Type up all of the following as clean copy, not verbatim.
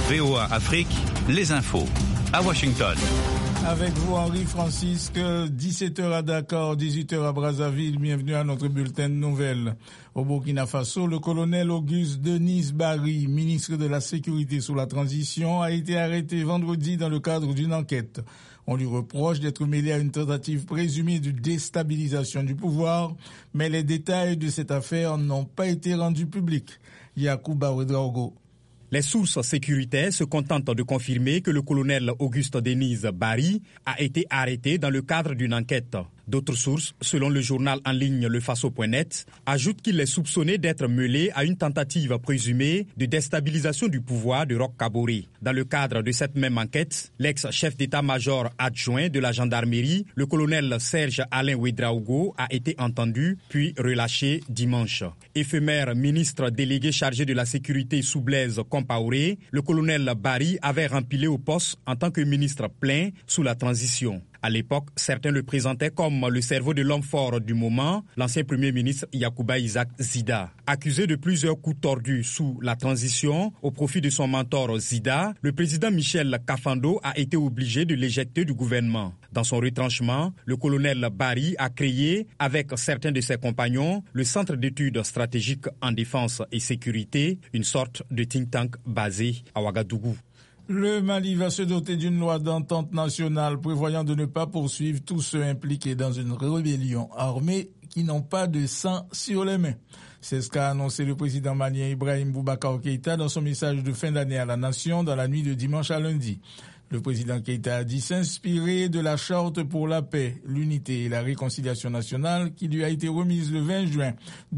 VOA Afrique, les infos. À Washington. Avec vous, Henri Francisque, 17h à Dakar, 18h à Brazzaville. Bienvenue à notre bulletin de nouvelles. Au Burkina Faso, le colonel Auguste Denis Barry, ministre de la Sécurité sous la transition, a été arrêté vendredi dans le cadre d'une enquête. On lui reproche d'être mêlé à une tentative présumée de déstabilisation du pouvoir, mais les détails de cette affaire n'ont pas été rendus publics. Yacouba Ouedraogo. Les sources sécuritaires se contentent de confirmer que le colonel Auguste Denis Barry a été arrêté dans le cadre d'une enquête. D'autres sources, selon le journal en ligne lefaso.net, ajoutent qu'il est soupçonné d'être mêlé à une tentative présumée de déstabilisation du pouvoir de Roch Kaboré. Dans le cadre de cette même enquête, l'ex-chef d'état-major adjoint de la gendarmerie, le colonel Serge Alain Ouedraogo, a été entendu puis relâché dimanche. Éphémère ministre délégué chargé de la sécurité sous Blaise Compaoré, le colonel Barry avait rempilé au poste en tant que ministre plein sous la transition. À l'époque, certains le présentaient comme le cerveau de l'homme fort du moment, l'ancien premier ministre Yacouba Isaac Zida. Accusé de plusieurs coups tordus sous la transition au profit de son mentor Zida, le président Michel Kafando a été obligé de l'éjecter du gouvernement. Dans son retranchement, le colonel Barry a créé, avec certains de ses compagnons, le Centre d'études stratégiques en défense et sécurité, une sorte de think tank basé à Ouagadougou. Le Mali va se doter d'une loi d'entente nationale prévoyant de ne pas poursuivre tous ceux impliqués dans une rébellion armée qui n'ont pas de sang sur les mains. C'est ce qu'a annoncé le président malien Ibrahim Boubacar Keïta dans son message de fin d'année à la nation dans la nuit de dimanche à lundi. Le président Keïta a dit s'inspirer de la charte pour la paix, l'unité et la réconciliation nationale qui lui a été remise le 20 juin,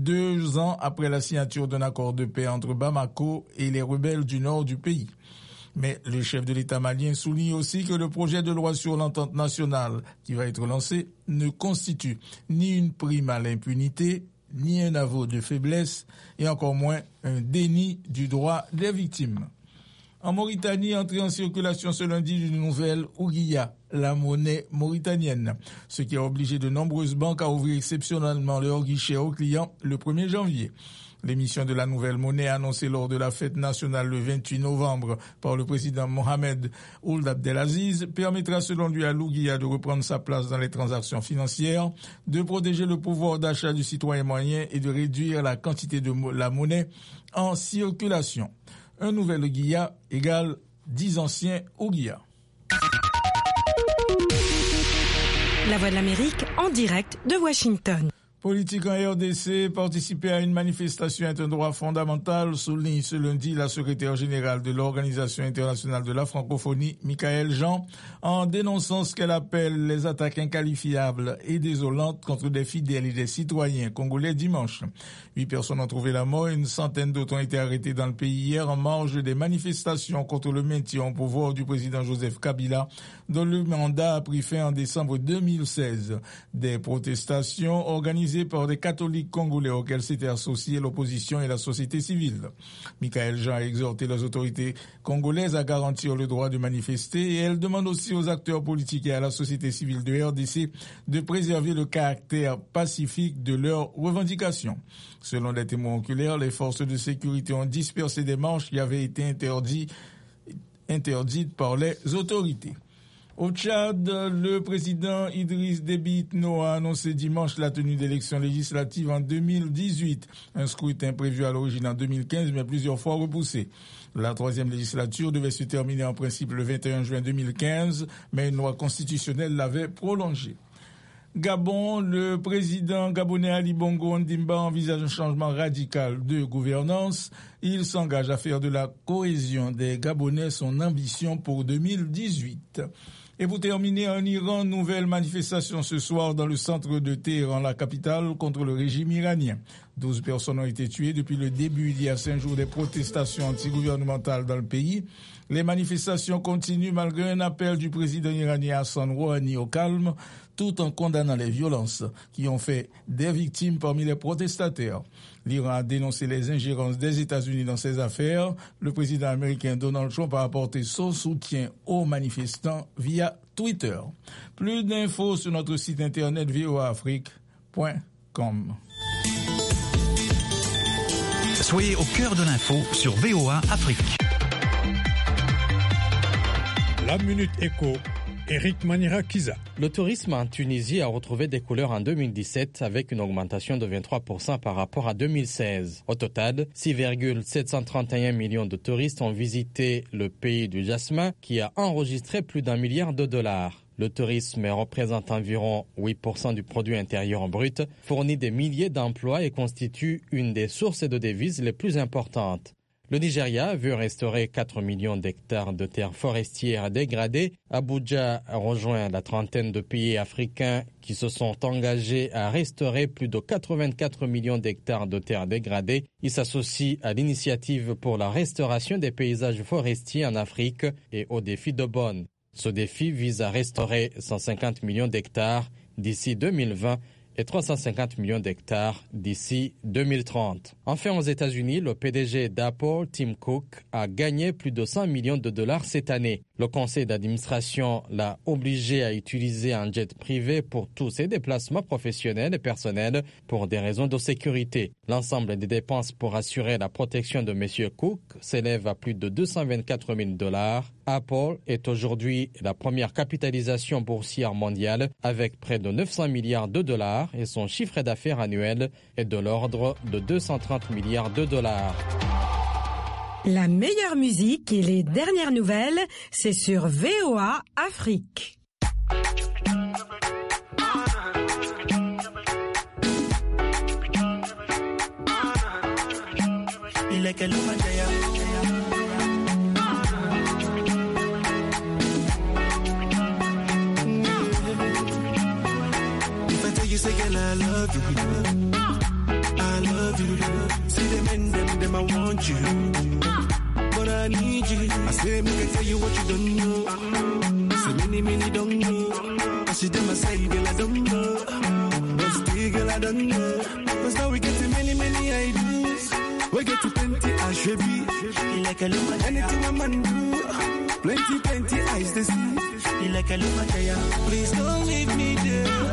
2 ans après la signature d'un accord de paix entre Bamako et les rebelles du nord du pays. Mais le chef de l'État malien souligne aussi que le projet de loi sur l'entente nationale qui va être lancé ne constitue ni une prime à l'impunité, ni un aveu de faiblesse, et encore moins un déni du droit des victimes. En Mauritanie, entrée en circulation ce lundi d'une nouvelle Ouguiya, la monnaie mauritanienne, ce qui a obligé de nombreuses banques à ouvrir exceptionnellement leurs guichets aux clients le 1er janvier. L'émission de la nouvelle monnaie annoncée lors de la fête nationale le 28 novembre par le président Mohamed Ould Abdelaziz permettra selon lui à l'Ouguiya de reprendre sa place dans les transactions financières, de protéger le pouvoir d'achat du citoyen moyen et de réduire la quantité de la monnaie en circulation. Un nouvel Ouguiya égale 10 anciens Ouguiya. La Voix de l'Amérique en direct de Washington. Politique en RDC, participer à une manifestation est un droit fondamental, souligne ce lundi la secrétaire générale de l'Organisation internationale de la francophonie, Michaëlle Jean, en dénonçant ce qu'elle appelle les attaques inqualifiables et désolantes contre des fidèles et des citoyens congolais dimanche. 8 personnes ont trouvé la mort et une centaine d'autres ont été arrêtées dans le pays hier en marge des manifestations contre le maintien au pouvoir du président Joseph Kabila, dont le mandat a pris fin en décembre 2016. Des protestations organisées par des catholiques congolais auxquels s'étaient associés l'opposition et la société civile. Michaëlle Jean a exhorté les autorités congolaises à garantir le droit de manifester et elle demande aussi aux acteurs politiques et à la société civile de RDC de préserver le caractère pacifique de leurs revendications. Selon les témoins oculaires, les forces de sécurité ont dispersé des marches qui avaient été interdites par les autorités. Au Tchad, le président Idriss Déby Itno a annoncé dimanche la tenue d'élections législatives en 2018. Un scrutin prévu à l'origine en 2015, mais plusieurs fois repoussé. La 3e législature devait se terminer en principe le 21 juin 2015, mais une loi constitutionnelle l'avait prolongée. Gabon, le président gabonais Ali Bongo Ondimba envisage un changement radical de gouvernance. Il s'engage à faire de la cohésion des Gabonais son ambition pour 2018. Et pour terminer, en Iran, nouvelle manifestation ce soir dans le centre de Téhéran, la capitale, contre le régime iranien. 12 personnes ont été tuées depuis le début il y a 5 jours des protestations antigouvernementales dans le pays. Les manifestations continuent malgré un appel du président iranien Hassan Rouhani au calme, tout en condamnant les violences qui ont fait des victimes parmi les protestataires. L'Iran a dénoncé les ingérences des États-Unis dans ces affaires. Le président américain Donald Trump a apporté son soutien aux manifestants via Twitter. Plus d'infos sur notre site internet voaafrique.com. Soyez au cœur de l'info sur VOA Afrique. La Minute Éco, Eric Manira-Kiza. Le tourisme en Tunisie a retrouvé des couleurs en 2017 avec une augmentation de 23% par rapport à 2016. Au total, 6,731 millions de touristes ont visité le pays du jasmin qui a enregistré plus d'$1 milliard. Le tourisme représente environ 8% du produit intérieur brut, fournit des milliers d'emplois et constitue une des sources de devises les plus importantes. Le Nigeria veut restaurer 4 millions d'hectares de terres forestières dégradées. Abuja rejoint la trentaine de pays africains qui se sont engagés à restaurer plus de 84 millions d'hectares de terres dégradées. Il s'associe à l'initiative pour la restauration des paysages forestiers en Afrique et au défi de Bonn. Ce défi vise à restaurer 150 millions d'hectares d'ici 2020 et 350 millions d'hectares d'ici 2030. Enfin, aux États-Unis, le PDG d'Apple, Tim Cook, a gagné plus de $100 millions cette année. Le conseil d'administration l'a obligé à utiliser un jet privé pour tous ses déplacements professionnels et personnels pour des raisons de sécurité. L'ensemble des dépenses pour assurer la protection de M. Cook s'élève à plus de $224 000. Apple est aujourd'hui la première capitalisation boursière mondiale avec près de $900 milliards et son chiffre d'affaires annuel est de l'ordre de $230 milliards. La meilleure musique et les dernières nouvelles, c'est sur VOA Afrique. Say, girl, I love you. I love you. See them and them, I want you. But I need you. I say, make I tell you what you don't know. Say, many don't know. I see them, I say, girl, I don't know. But still, girl, I don't know. Cause now we get to many ideas. We get to plenty, I should be. Like a luma, anything a man do. Plenty eyes to see. Like a luma, please don't leave me there.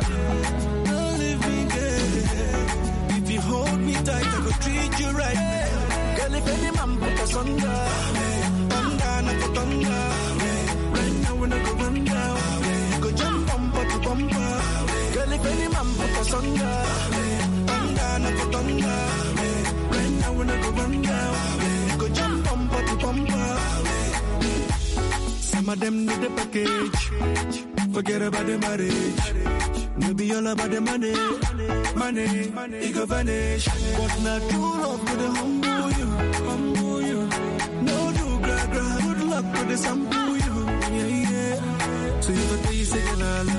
If you hold me tight, I go treat you right. Girl, if any man put us under, thunder, not for thunder. Right now we're not go run down. Go jump bumper to bumper. Girl, if any man put us under, thunder, not for thunder. Right now we're not go run down. Go jump bumper to bumper. Some of them need the package. Forget about the marriage. Maybe all about the money, it go vanish. But not true love could humble you. No do gra, good luck could sample you. Yeah. So if I tell you, say, girl, I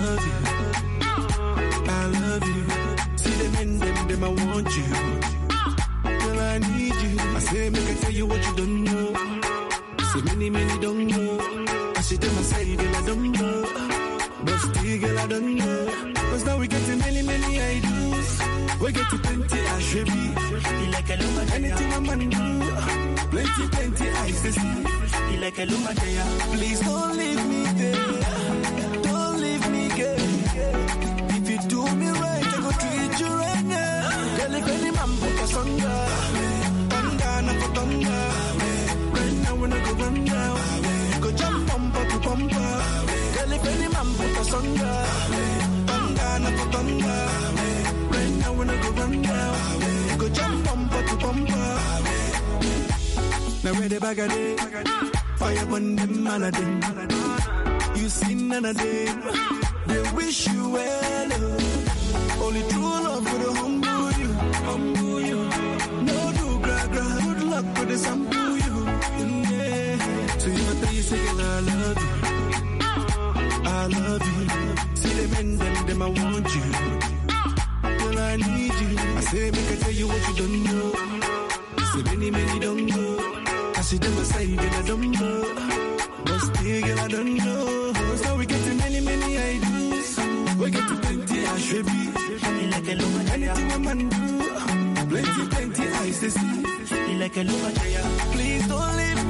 love you. See them in them, I want you. Girl, I need you. I say, make I tell you what you don't know. Say, many don't know. I see them, I say, girl, I don't know. But still, girl, I don't know. Cause now we get to many ideas. We get to plenty, I should be. Like a luma, anything a man do. Plenty eyes to see. Like a luma, please don't leave me there. Don't leave me, girl. If you do me right, I go treat you right now. Girl, if any man put us under, thunder, not for thunder. Right now we're not go run down. Go jump bumper to bumper. Girl, if any man put us under, thunder, for thunder. Right now we're not go run down. Go jump bumper to bumper. Now where the bag of day, fire on them, man of them. You see none of them. They wish you well. Only true love for the humble you. No do gra, good luck for the sample you. Yeah. So if I tell you, say, girl, I love you. See them and them, I want you. Girl, I need you. I say, make I tell you what you don't know. Say, many don't know. I see them, I say, girl, I don't know. But still, girl, I don't know. Cause now we get to many ideas. We get to plenty, I should be. Like a luma, anything a man do. Plenty eyes to see. Like a luma, please don't leave me.